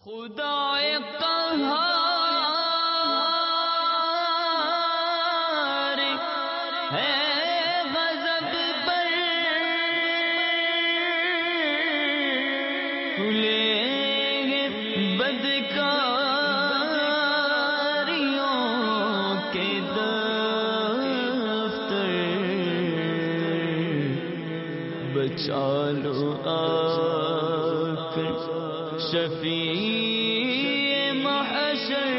خدائے قہار ہے غضب پر کھلے بدکاریوں کے دفتر بچا لو آ کر شفیع محشر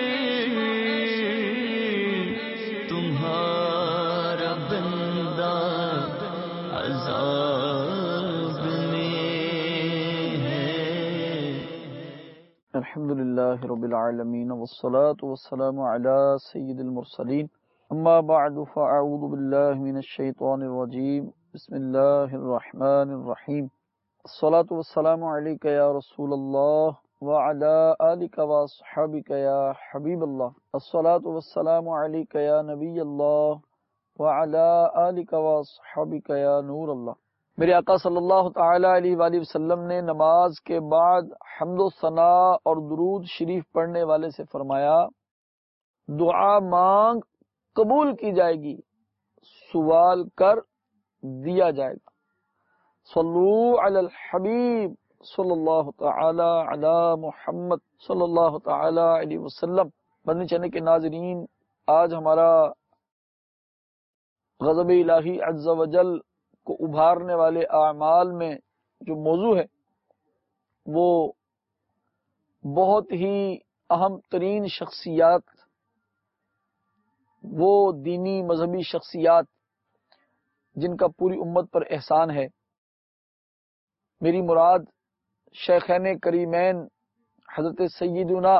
تمہارا بندہ عذاب میں ہے۔ الحمدللہ رب العالمین والصلاة والسلام علی سید المرسلین، اما بعد فاعوذ باللہ من الشیطان الرجیم، بسم اللہ الرحمن الرحیم۔ الصلاة والسلام علیک یا رسول اللہ وعلی آلک واصحابک یا حبیب اللہ، الصلاة والسلام علیک یا نبی اللہ وعلی آلک واصحابک یا نور اللہ۔ میرے آقا صلی اللہ تعالی علیہ وآلہ وسلم نے نماز کے بعد حمد و ثناء اور درود شریف پڑھنے والے سے فرمایا، دعا مانگ قبول کی جائے گی، سوال کر دیا جائے گا۔ صلو علی الحبیب صلی اللہ تعالی علی محمد صلی اللہ تعالی علیہ وسلم۔ مدنی چینل کے ناظرین، آج ہمارا غضب الہی عز و جل کو ابھارنے والے اعمال میں جو موضوع ہے وہ بہت ہی اہم ترین شخصیات، وہ دینی مذہبی شخصیات جن کا پوری امت پر احسان ہے۔ میری مراد شیخین کریمین حضرت سیدنا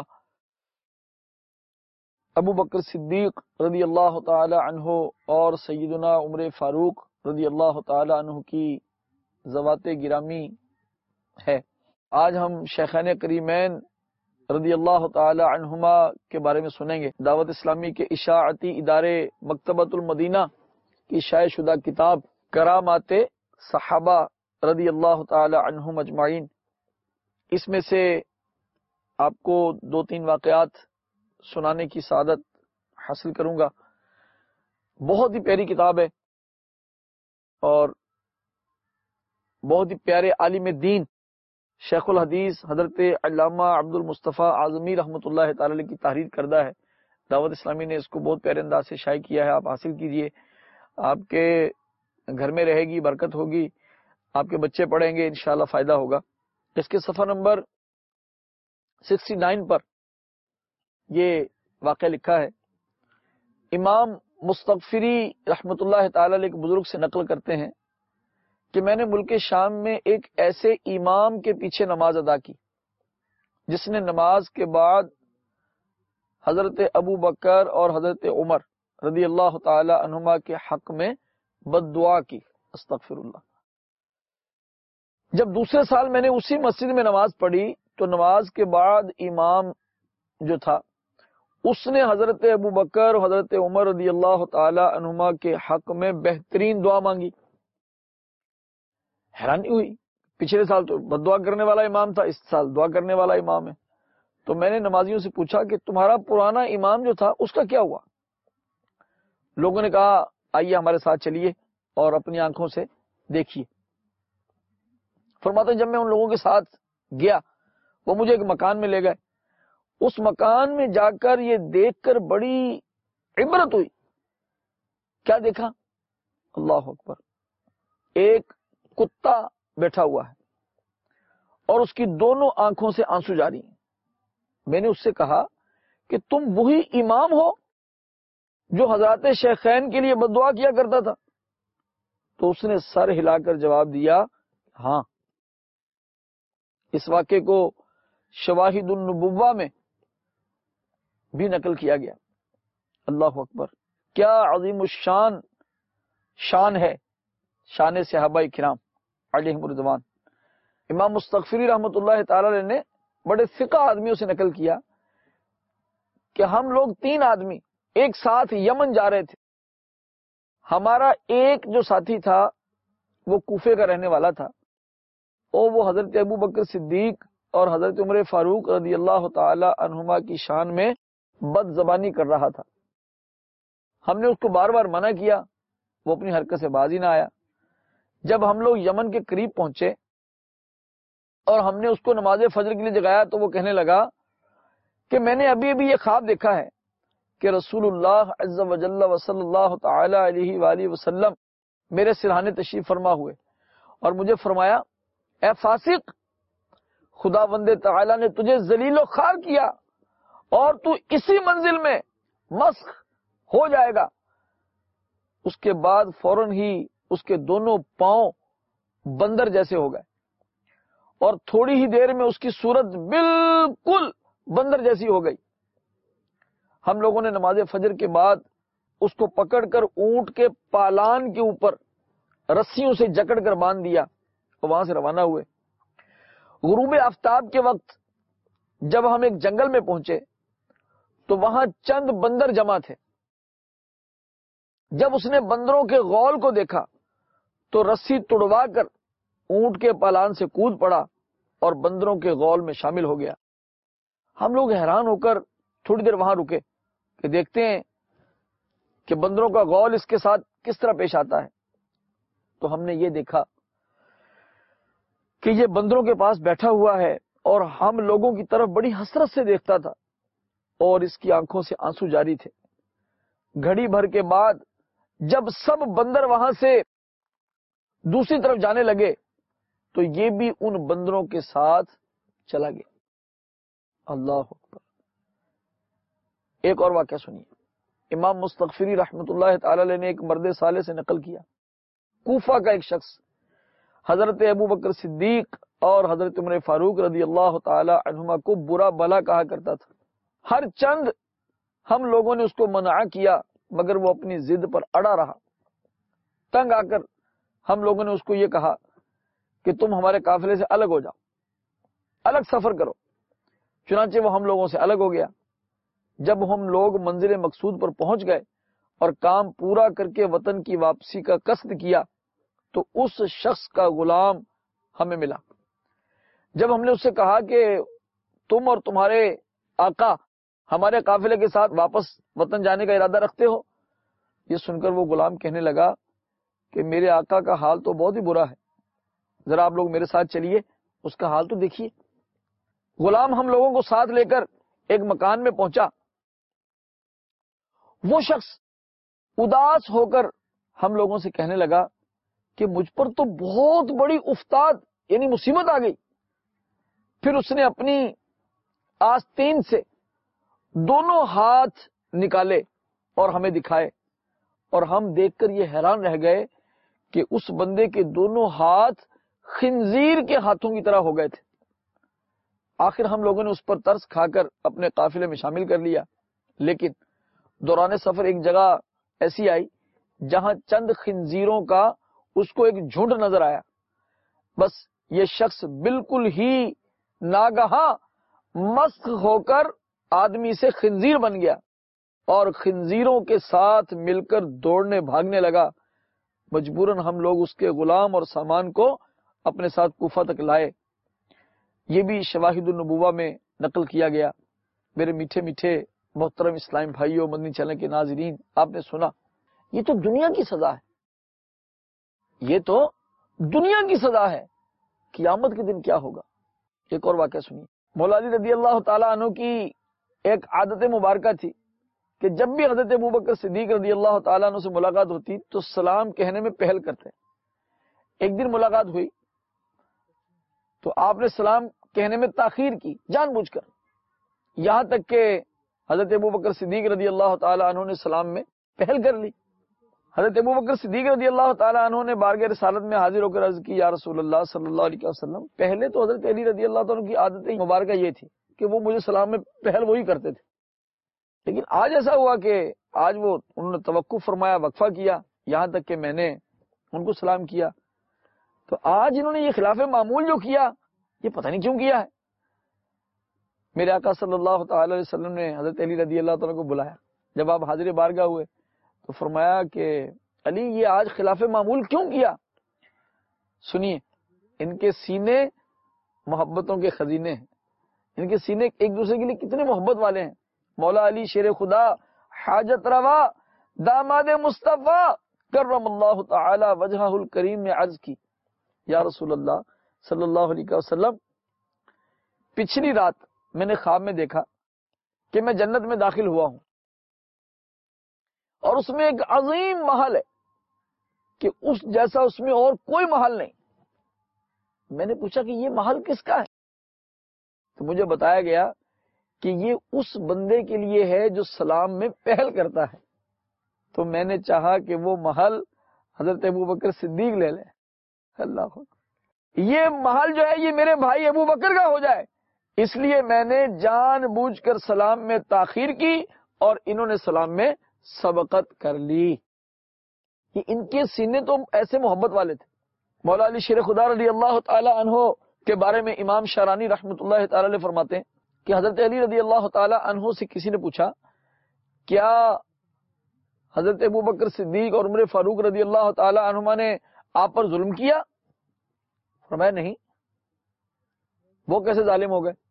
ابو بکر صدیق رضی اللہ تعالی عنہ اور سیدنا عمر فاروق رضی اللہ تعالی عنہ کی ذوات گرامی ہے۔ آج ہم شیخین کریمین رضی اللہ تعالی عنہما کے بارے میں سنیں گے۔ دعوت اسلامی کے اشاعتی ادارے مکتبۃ المدینہ کی شائع شدہ کتاب کرامات صحابہ رضی اللہ تعالی عنہم اجمعین، اس میں سے آپ کو 2-3 واقعات سنانے کی سعادت حاصل کروں گا۔ بہت ہی پیاری کتاب ہے اور بہت ہی پیارے عالم دین شیخ الحدیث حضرت علامہ عبد المصطفیٰ اعظمی رحمۃ اللہ تعالی علیہ کی تحریر کردہ ہے۔ دعوت اسلامی نے اس کو بہت پیارے انداز سے شائع کیا ہے، آپ حاصل کیجئے، آپ کے گھر میں رہے گی، برکت ہوگی، آپ کے بچے پڑھیں گے، انشاءاللہ فائدہ ہوگا۔ اس کے صفحہ نمبر 69 پر یہ واقعہ لکھا ہے۔ امام مستغفری رحمۃ اللہ تعالی علیہ کے بزرگ سے نقل کرتے ہیں کہ میں نے ملک شام میں ایک ایسے امام کے پیچھے نماز ادا کی جس نے نماز کے بعد حضرت ابو بکر اور حضرت عمر رضی اللہ تعالی عنہما کے حق میں بد دعا کی، استغفر اللہ۔ جب دوسرے سال میں نے اسی مسجد میں نماز پڑھی تو نماز کے بعد امام جو تھا اس نے حضرت ابو بکر اور حضرت عمر رضی اللہ تعالی عنہما کے حق میں بہترین دعا مانگی۔ حیرانی ہوئی، پچھلے سال تو بد دعا کرنے والا امام تھا، اس سال دعا کرنے والا امام ہے۔ تو میں نے نمازیوں سے پوچھا کہ تمہارا پرانا امام جو تھا اس کا کیا ہوا؟ لوگوں نے کہا آئیے ہمارے ساتھ چلیے اور اپنی آنکھوں سے دیکھیے۔ فرماتے ہیں جب میں ان لوگوں کے ساتھ گیا وہ مجھے ایک مکان میں لے گئے۔ اس مکان میں جا کر یہ دیکھ کر بڑی عبرت ہوئی۔ کیا دیکھا؟ اللہ اکبر، ایک کتا بیٹھا ہوا ہے اور اس کی دونوں آنکھوں سے آنسو جاری ہیں۔ میں نے اس سے کہا کہ تم وہی امام ہو جو حضرات شیخین کے لیے بد دعا کیا کرتا تھا؟ تو اس نے سر ہلا کر جواب دیا ہاں۔ اس واقعے کو شواہد النبوہ میں بھی نقل کیا گیا۔ اللہ اکبر، کیا عظیم الشان شان ہے، شان صحابہ کرام علیہم الرضوان۔ امام مستغفری رحمۃ اللہ تعالی علیہ نے بڑے ثقہ آدمیوں سے نقل کیا کہ ہم لوگ 3 آدمی ایک ساتھ یمن جا رہے تھے۔ ہمارا ایک جو ساتھی تھا وہ کوفے کا رہنے والا تھا اور وہ حضرت ابو بکر صدیق اور حضرت عمر فاروق رضی اللہ تعالی عنہما کی شان میں بد زبانی کر رہا تھا. ہم نے اس کو بار بار منع کیا، وہ اپنی حرکت سے باز ہی نہ آیا. جب ہم لوگ یمن کے قریب پہنچے اور ہم نے اس کو نماز فجر کے لیے جگایا تو وہ کہنے لگا کہ میں نے ابھی ابھی یہ خواب دیکھا ہے کہ رسول اللہ عز و جل و صلی اللہ تعالی علیہ وآلہ وسلم میرے سرہانے تشریف فرما ہوئے اور مجھے فرمایا، اے فاسق، خداوند تعالی نے تجھے ذلیل و خوار کیا اور تو اسی منزل میں مسخ ہو جائے گا. اس کے بعد فوراً ہی اس کے دونوں پاؤں بندر جیسے ہو گئے اور تھوڑی ہی دیر میں اس کی صورت بالکل بندر جیسی ہو گئی. ہم لوگوں نے نماز فجر کے بعد اس کو پکڑ کر اونٹ کے پالان کے اوپر رسیوں سے جکڑ کر باندھ دیا اور وہاں سے روانہ ہوئے. غروب آفتاب کے وقت جب ہم ایک جنگل میں پہنچے تو وہاں چند بندر جمع تھے. جب اس نے بندروں کے غول کو دیکھا تو رسی توڑوا کر اونٹ کے پالان سے کود پڑا اور بندروں کے غول میں شامل ہو گیا. ہم لوگ حیران ہو کر تھوڑی دیر وہاں رکے کہ دیکھتے ہیں کہ بندروں کا غول اس کے ساتھ کس طرح پیش آتا ہے. تو ہم نے یہ دیکھا کہ یہ بندروں کے پاس بیٹھا ہوا ہے اور ہم لوگوں کی طرف بڑی حسرت سے دیکھتا تھا اور اس کی آنکھوں سے آنسو جاری تھے. گھڑی بھر کے بعد جب سب بندر وہاں سے دوسری طرف جانے لگے تو یہ بھی ان بندروں کے ساتھ چلا گیا. اللہ اکبر. ایک اور واقعہ سنیے. امام مستغفری رحمت اللہ تعالی علیہ نے ایک مرد صالح سے نقل کیا، کوفہ کا ایک شخص حضرت ابو بکر صدیق اور حضرت عمر فاروق رضی اللہ تعالی عنہما کو برا بلا کہا کرتا تھا. ہر چند ہم لوگوں نے اس کو منع کیا مگر وہ اپنی ضد پر اڑا رہا. تنگ آ کر ہم لوگوں نے اس کو یہ کہا کہ تم ہمارے قافلے سے الگ ہو جاؤ، الگ سفر کرو. چنانچہ وہ ہم لوگوں سے الگ ہو گیا. جب ہم لوگ منزل مقصود پر پہنچ گئے اور کام پورا کر کے وطن کی واپسی کا قصد کیا تو اس شخص کا غلام ہمیں ملا. جب ہم نے اس سے کہا کہ تم اور تمہارے آقا ہمارے قافلے کے ساتھ واپس وطن جانے کا ارادہ رکھتے ہو، یہ سن کر وہ غلام کہنے لگا کہ میرے آقا کا حال تو بہت ہی برا ہے، ذرا آپ لوگ میرے ساتھ چلیے، اس کا حال تو دیکھیے. غلام ہم لوگوں کو ساتھ لے کر ایک مکان میں پہنچا. وہ شخص اداس ہو کر ہم لوگوں سے کہنے لگا کہ مجھ پر تو بہت بڑی افتاد یعنی مصیبت آ گئی. پھر اس نے اپنی آستین سے دونوں ہاتھ نکالے اور ہمیں دکھائے اور ہم دیکھ کر یہ حیران رہ گئے کہ اس بندے کے دونوں ہاتھ خنزیر کے ہاتھوں کی طرح ہو گئے تھے. آخر ہم لوگوں نے اس پر ترس کھا کر اپنے قافلے میں شامل کر لیا. لیکن دوران سفر ایک جگہ ایسی آئی جہاں چند خنزیروں کا اس کو ایک جھنڈ نظر آیا. بس یہ شخص بالکل ہی ناگہاں مسخ ہو کر آدمی سے خنزیر بن گیا اور خنزیروں کے ساتھ مل کر دوڑنے بھاگنے لگا. مجبوراً ہم لوگ اس کے غلام اور سامان کو اپنے ساتھ کوفہ تک لائے. یہ بھی شواہد النبوہ میں نقل کیا گیا. میرے میٹھے میٹھے محترم اسلام بھائیوں، مدنی چینل کے ناظرین، آپ نے سنا یہ تو دنیا کی سزا ہے، یہ تو دنیا کی سزا ہے. قیامت کے دن کیا ہوگا؟ ایک اور واقعہ سنیے. مولا علی رضی اللہ تعالی عنہ کی ایک عادت مبارکہ تھی کہ جب بھی حضرت ابوبکر صدیق رضی اللہ تعالیٰ عنہ سے ملاقات ہوتی تو سلام کہنے میں پہل کرتے. ایک دن ملاقات ہوئی تو آپ نے سلام کہنے میں تاخیر کی جان بوجھ کر، یہاں تک کہ حضرت ابوبکر صدیق رضی اللہ تعالیٰ عنہ نے سلام میں پہل کر لی. حضرت ابوبکر صدیق رضی اللہ تعالیٰ عنہ نے بارگاہ رسالت میں حاضر ہو کر عرض کی، یا رسول اللہ صلی اللہ علیہ وسلم، پہلے تو حضرت علی رضی اللہ تعالیٰ عنہ کی عادت مبارکہ یہ تھی کہ وہ مجھے سلام میں پہل وہی کرتے تھے، لیکن آج ایسا ہوا کہ آج وہ انہوں نے توقف فرمایا، وقفہ کیا، یہاں تک کہ میں نے ان کو سلام کیا. تو آج انہوں نے یہ خلاف معمول جو کیا، یہ پتہ نہیں کیوں کیا ہے. میرے آقا صلی اللہ تعالی علیہ وسلم نے حضرت علی رضی اللہ تعالیٰ کو بلایا. جب آپ حاضر بارگاہ ہوئے تو فرمایا کہ علی یہ آج خلاف معمول کیوں کیا؟ سنیے، ان کے سینے محبتوں کے خزینے ہیں. ان کے سینے ایک دوسرے کے لیے کتنے محبت والے ہیں. مولا علی شیر خدا حاجت روا داماد مصطفیٰ کرم اللہ تعالی وجہہ الکریم نے عرض کی یا رسول اللہ صلی اللہ علیہ وسلم پچھلی رات میں نے خواب میں دیکھا کہ میں جنت میں داخل ہوا ہوں اور اس میں ایک عظیم محل ہے کہ اس جیسا اس میں اور کوئی محل نہیں. میں نے پوچھا کہ یہ محل کس کا ہے؟ تو مجھے بتایا گیا کہ یہ اس بندے کے لیے ہے جو سلام میں پہل کرتا ہے. تو میں نے چاہا کہ وہ محل حضرت ابوبکر صدیق لے لیں. اللہ یہ محل جو ہے یہ میرے بھائی ابوبکر کا ہو جائے. اس لیے میں نے جان بوجھ کر سلام میں تاخیر کی اور انہوں نے سلام میں سبقت کر لی. کہ ان کے سینے تو ایسے محبت والے تھے. مولا علی شیر خدا رضی اللہ تعالی عنہ کے بارے میں امام شارانی رحمۃ اللہ تعالی علیہ فرماتے ہیں کہ حضرت علی رضی اللہ تعالی عنہ سے کسی نے پوچھا کیا حضرت ابوبکر صدیق اور عمر فاروق رضی اللہ تعالی عنہما نے آپ پر ظلم کیا؟ فرمایا نہیں. وہ کیسے ظالم ہو گئے؟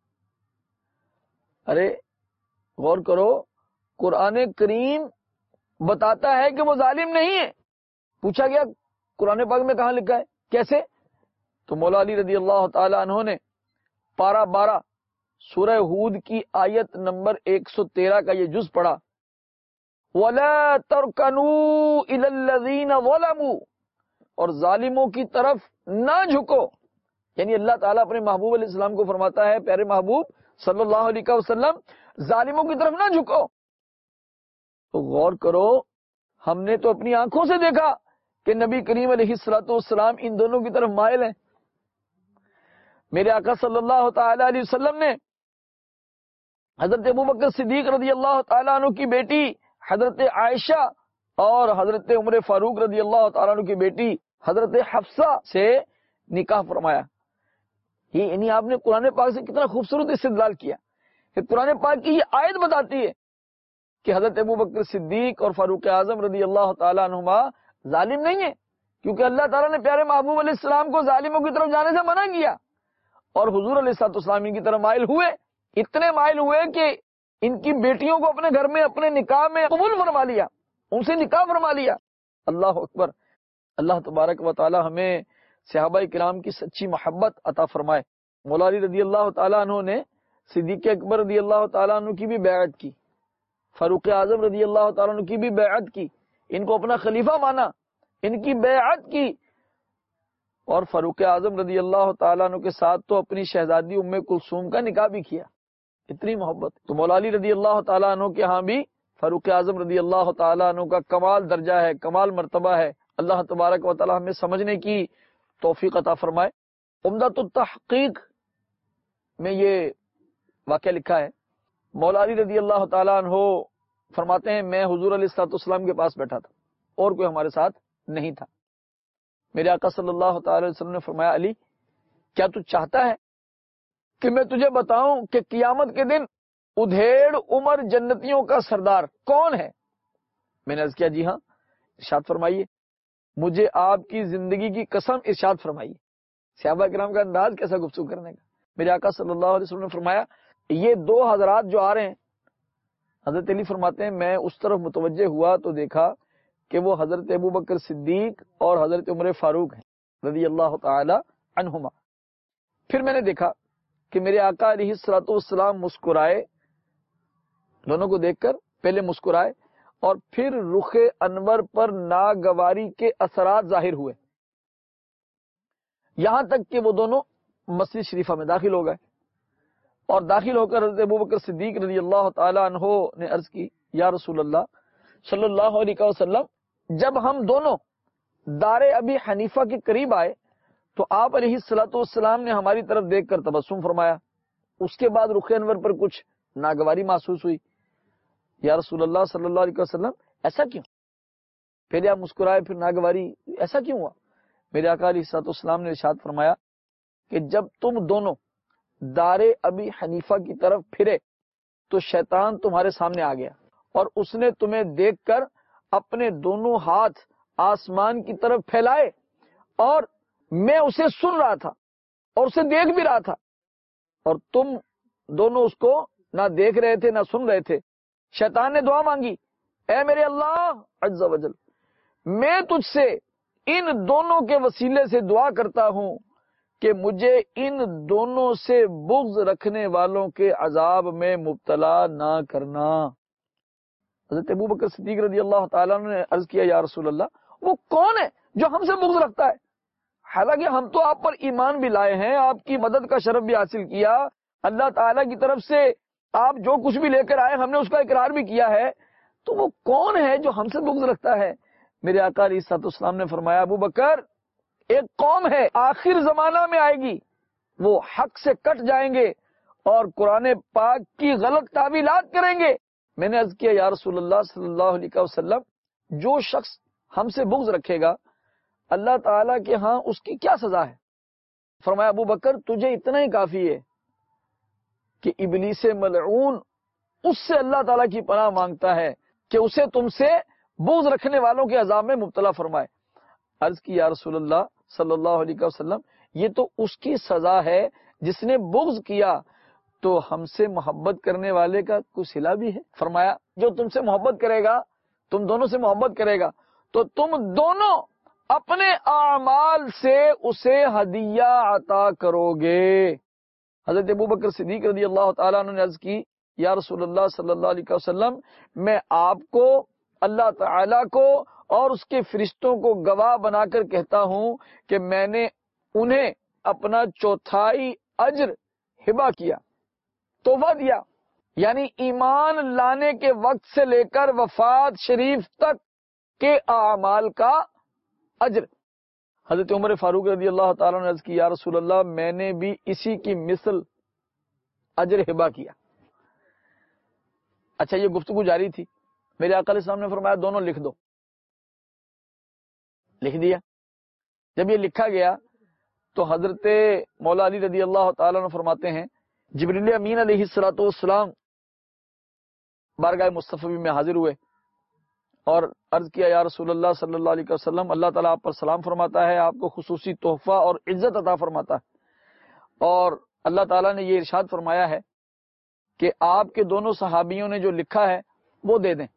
ارے غور کرو، قرآن کریم بتاتا ہے کہ وہ ظالم نہیں ہے. پوچھا گیا قرآن پاک میں کہاں لکھا ہے، کیسے؟ تو مولا علی رضی اللہ تعالی عنہ نے پارہ 12 سورہ ہود کی آیت نمبر 113 کا یہ جز پڑھا، وَلَا تَرْكَنُوا إِلَى الَّذِينَ ظَلَمُوا، اور ظالموں کی طرف نہ جھکو. یعنی اللہ تعالیٰ اپنے محبوب علیہ السلام کو فرماتا ہے، پیارے محبوب صلی اللہ علیہ وسلم ظالموں کی طرف نہ جھکو. تو غور کرو، ہم نے تو اپنی آنکھوں سے دیکھا کہ نبی کریم علیہ الصلوۃ والسلام ان دونوں کی طرف مائل ہیں. میرے آقا صلی اللہ تعالی علیہ وسلم نے حضرت ابوبکر صدیق رضی اللہ تعالی عنہ کی بیٹی حضرت عائشہ اور حضرت عمر فاروق رضی اللہ تعالی عنہ کی بیٹی حضرت حفصہ سے نکاح فرمایا. یہ یعنی آپ نے قرآن پاک سے کتنا خوبصورت استدلال کیا کہ قرآن پاک کی یہ آیت بتاتی ہے کہ حضرت ابوبکر صدیق اور فاروق اعظم رضی اللہ تعالی عنہما ظالم نہیں ہے، کیونکہ اللہ تعالیٰ نے پیارے محبوب علیہ السلام کو ظالموں کی طرف جانے سے منع کیا اور حضور علیہ الصلوۃ والسلام ان کی طرف مائل ہوئے. اتنے مائل ہوئے کہ ان کی بیٹیوں کو اپنے گھر میں اپنے نکاح میں قبول فرما لیا، ان سے نکاح فرما لیا. اللہ اکبر. اللہ تبارک و تعالی ہمیں صحابہ کرام کی سچی محبت عطا فرمائے. مولا علی رضی اللہ تعالیٰ عنہ نے صدیق اکبر رضی اللہ تعالیٰ عنہ کی بھی بیعت کی، فاروق اعظم رضی اللہ تعالیٰ عنہ کی بھی بیعت کی، ان کو اپنا خلیفہ مانا، ان کی بیعت کی، اور فاروق اعظم رضی اللہ تعالیٰ عنہ کے ساتھ تو اپنی شہزادی ام کلثوم کا نکاح بھی کیا. اتنی محبت. تو مولا علی رضی اللہ تعالیٰ عنہ کے ہاں بھی فاروق اعظم رضی اللہ تعالیٰ عنہ کا کمال درجہ ہے، کمال مرتبہ ہے. اللہ تبارک و تعالیٰ ہمیں سمجھنے کی توفیق عطا فرمائے. عمدۃ التحقیق میں یہ واقعہ لکھا ہے، مولا علی رضی اللہ تعالیٰ عنہ فرماتے ہیں میں حضور علیہ الصلوۃ والسلام کے پاس بیٹھا تھا اور کوئی ہمارے ساتھ نہیں تھا. میرے آقا صلی اللہ تعالی وسلم نے فرمایا علی کیا تو چاہتا ہے کہ میں تجھے بتاؤں کہ قیامت کے دن ادھیڑ عمر جنتیوں کا سردار کون ہے؟ میں نے عرض کیا جی ہاں. ارشاد فرمائیے. مجھے آپ کی زندگی کی قسم ارشاد فرمائیے. صحابہ کرام کا انداز کیسا گفتگو کرنے کا. میرے آقا صلی اللہ علیہ وسلم نے فرمایا یہ 2 حضرات جو آ رہے ہیں. حضرت علی فرماتے ہیں میں اس طرف متوجہ ہوا تو دیکھا کہ وہ حضرت ابوبکر صدیق اور حضرت عمر فاروق ہیں رضی اللہ تعالی عنہما. پھر میں نے دیکھا کہ میرے آقا علیہ الصلوۃ والسلام مسکرائے، دونوں کو دیکھ کر پہلے مسکرائے اور پھر رخ انور پر ناگواری کے اثرات ظاہر ہوئے، یہاں تک کہ وہ دونوں مسجد شریفہ میں داخل ہو گئے. اور داخل ہو کر حضرت ابوبکر صدیق رضی اللہ تعالی عنہ نے عرض کی یا رسول اللہ صلی اللہ علیہ وسلم جب ہم دونوں دار ابی حنیفہ کے قریب آئے تو آپ علیہ الصلوۃ والسلام نے ہماری طرف دیکھ کر تبسم فرمایا. اس کے بعد رخ انور پر کچھ ناگواری محسوس ہوئی. یا رسول اللہ صلی اللہ علیہ وسلم ایسا کیوں؟ پہلے آپ مسکرائے پھر ناگواری، ایسا کیوں ہوا؟ میرے آقا علیہ الصلوۃ والسلام نے ارشاد فرمایا کہ جب تم دونوں دار ابی حنیفہ کی طرف پھرے تو شیطان تمہارے سامنے آ گیا اور اس نے تمہیں دیکھ کر اپنے دونوں ہاتھ آسمان کی طرف پھیلائے اور میں اسے سن رہا تھا اور اسے دیکھ بھی رہا تھا، اور تم دونوں اس کو نہ دیکھ رہے تھے نہ سن رہے تھے۔ شیطان نے دعا مانگی، اے میرے اللہ عز و جل، میں تجھ سے ان دونوں کے وسیلے سے دعا کرتا ہوں کہ مجھے ان دونوں سے بغض رکھنے والوں کے عذاب میں مبتلا نہ کرنا۔ حضرت ابوبکر صدیق رضی اللہ تعالیٰ عنہ نے عرض کیا، یا رسول اللہ، وہ کون ہے جو ہم سے بغض رکھتا ہے؟ حالانکہ ہم تو آپ پر ایمان بھی لائے ہیں، آپ کی مدد کا شرف بھی حاصل کیا، اللہ تعالیٰ کی طرف سے آپ جو کچھ بھی لے کر آئے ہم نے اس کا اقرار بھی کیا ہے، تو وہ کون ہے جو ہم سے بغض رکھتا ہے؟ میرے آقا علیہ الصلوۃ والسلام نے فرمایا، ابو بکر، ایک قوم ہے آخر زمانہ میں آئے گی، وہ حق سے کٹ جائیں گے اور قرآن پاک کی غلط تعویلات کریں گے۔ میں نے عرض کیا، یا رسول اللہ صلی اللہ علیہ وسلم، جو شخص ہم سے بغض رکھے گا اللہ تعالیٰ کے ہاں اس کی کیا سزا ہے؟ فرمایا، ابو بکر، تجھے اتنا ہی کافی ہے کہ ابلیس ملعون اس سے اللہ تعالیٰ کی پناہ مانگتا ہے کہ اسے تم سے بغض رکھنے والوں کے عذاب میں مبتلا فرمائے۔ عرض کی، یا رسول اللہ صلی اللہ علیہ وسلم، یہ تو اس کی سزا ہے جس نے بغض کیا، تو ہم سے محبت کرنے والے کا کوئی صلہ بھی ہے؟ فرمایا، جو تم سے محبت کرے گا، تم دونوں سے محبت کرے گا، تو تم دونوں اپنے اعمال سے اسے ہدیہ عطا کرو گے۔ حضرت ابوبکر صدیق رضی اللہ تعالیٰ عنہ نے عرض کی، یا رسول اللہ صلی اللہ علیہ وسلم، میں آپ کو، اللہ تعالیٰ کو اور اس کے فرشتوں کو گواہ بنا کر کہتا ہوں کہ میں نے انہیں اپنا چوتھائی اجر ہبہ کیا، تحفہ دیا، یعنی ایمان لانے کے وقت سے لے کر وفات شریف تک کے اعمال کا اجر۔ حضرت عمر فاروق رضی اللہ تعالیٰ نے عرض کی، یا رسول اللہ، میں نے بھی اسی کی مثل اجر ہبہ کیا۔ اچھا، یہ گفتگو جاری تھی، میرے آقا علیہ السلام نے فرمایا، دونوں لکھ دو۔ لکھ دیا۔ جب یہ لکھا گیا تو حضرت مولا علی رضی اللہ تعالیٰ عنہ فرماتے ہیں، جبریل امین علیہ الصلوۃ والسلام بارگاہ مصطفی میں حاضر ہوئے اور عرض کیا، یا رسول اللہ صلی اللہ علیہ وسلم، اللہ تعالیٰ آپ پر سلام فرماتا ہے، آپ کو خصوصی تحفہ اور عزت عطا فرماتا ہے، اور اللہ تعالیٰ نے یہ ارشاد فرمایا ہے کہ آپ کے دونوں صحابیوں نے جو لکھا ہے وہ دے دیں۔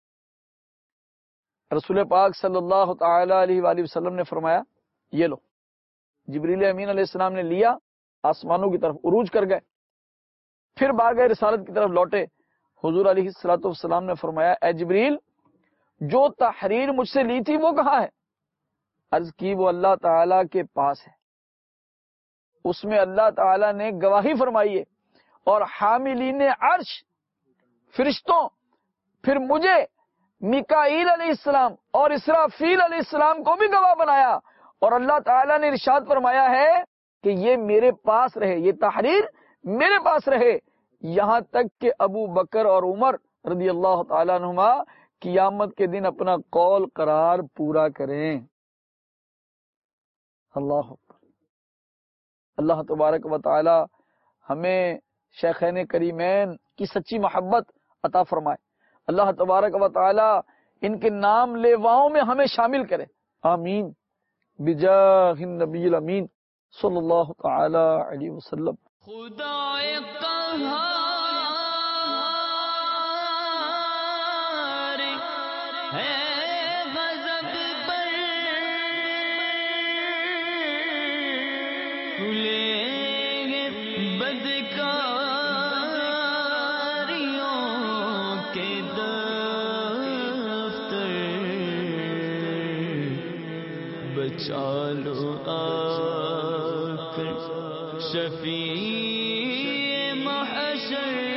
رسول پاک صلی اللہ تعالی علیہ وآلہ وسلم نے فرمایا، یہ لو۔ جبریل امین علیہ السلام نے لیا، آسمانوں کی طرف عروج کر گئے، پھر بارگاہ رسالت کی طرف لوٹے۔ حضور علیہ الصلوۃ والسلام نے فرمایا، اے جبریل، جو تحریر مجھ سے لی تھی وہ کہاں ہے؟ عرض کی، وہ اللہ تعالیٰ کے پاس ہے، اس میں اللہ تعالیٰ نے گواہی فرمائی ہے، اور حاملین عرش فرشتوں، پھر مجھے میکائیل علیہ السلام اور اسرافیل علیہ السلام کو بھی گواہ بنایا، اور اللہ تعالیٰ نے ارشاد فرمایا ہے کہ یہ میرے پاس رہے، یہ تحریر میرے پاس رہے، یہاں تک کہ ابو بکر اور عمر رضی اللہ تعالیٰ عنہما قیامت کے دن اپنا قول قرار پورا کریں۔ اللہ اکبر۔ اللہ تبارک و تعالی ہمیں شیخین کریمین کی سچی محبت عطا فرمائے، اللہ تبارک و تعالی ان کے نام لیواؤں میں ہمیں شامل کرے، آمین بجاہ النبی الامین صلی اللہ تعالی علیہ وسلم۔ خدا قہار ہے غضب پر، کھلیں گے بدکاریوں کے دفتر، بچا لو آ کر شفیع محشر